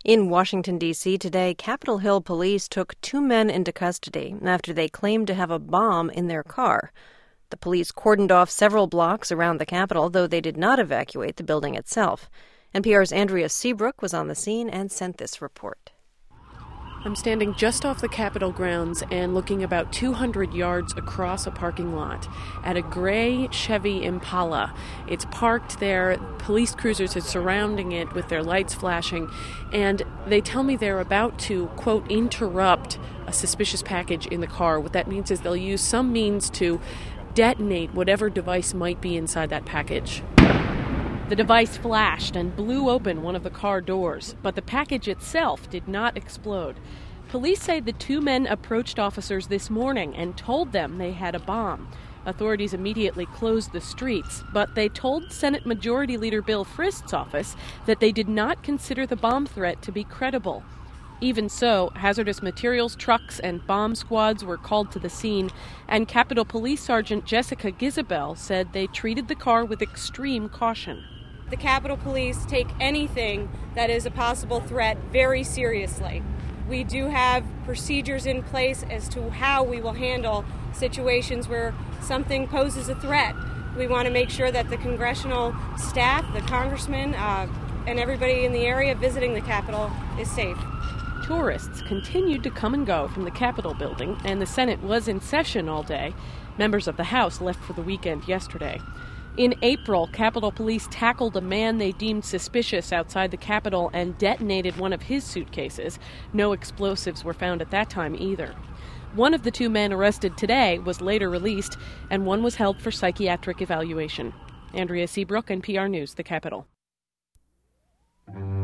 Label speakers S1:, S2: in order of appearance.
S1: In Washington, D.C. today, Capitol Hill police took two men into custody after they claimed to have a bomb in their car. The police cordoned off several blocks around the Capitol, though they did not evacuate the building itself. NPR's Andrea Seabrook was on the scene and sent this report.
S2: I'm standing just off the Capitol grounds and looking about 200 yards across a parking lot at a gray Chevy Impala. It's parked there. Police cruisers are surrounding it with their lights flashing, and they tell me they're about to, quote, interrupt a suspicious package in the car. What that means is they'll use some means to detonate whatever device might be inside that package. The device flashed and blew open one of the car doors, but the package itself did not explode. Police say the two men approached officers this morning and told them they had a bomb. Authorities immediately closed the streets, but they told Senate Majority Leader Bill Frist's office that they did not consider the bomb threat to be credible. Even so, hazardous materials trucks and bomb squads were called to the scene, and Capitol Police Sergeant Jessica Gizabel said they treated the car with extreme caution.
S3: The Capitol Police take anything that is a possible threat very seriously. We do have procedures in place as to how we will handle situations where something poses a threat. We want to make sure that the congressional staff, the congressmen, and everybody in the area visiting the Capitol is safe.
S2: Tourists continued to come and go from the Capitol building, and the Senate was in session all day. Members of the House left for the weekend yesterday. In April, Capitol Police tackled a man they deemed suspicious outside the Capitol and detonated one of his suitcases. No explosives were found at that time either. One of the two men arrested today was later released, and one was held for psychiatric evaluation. Andrea Seabrook, NPR News, the Capitol.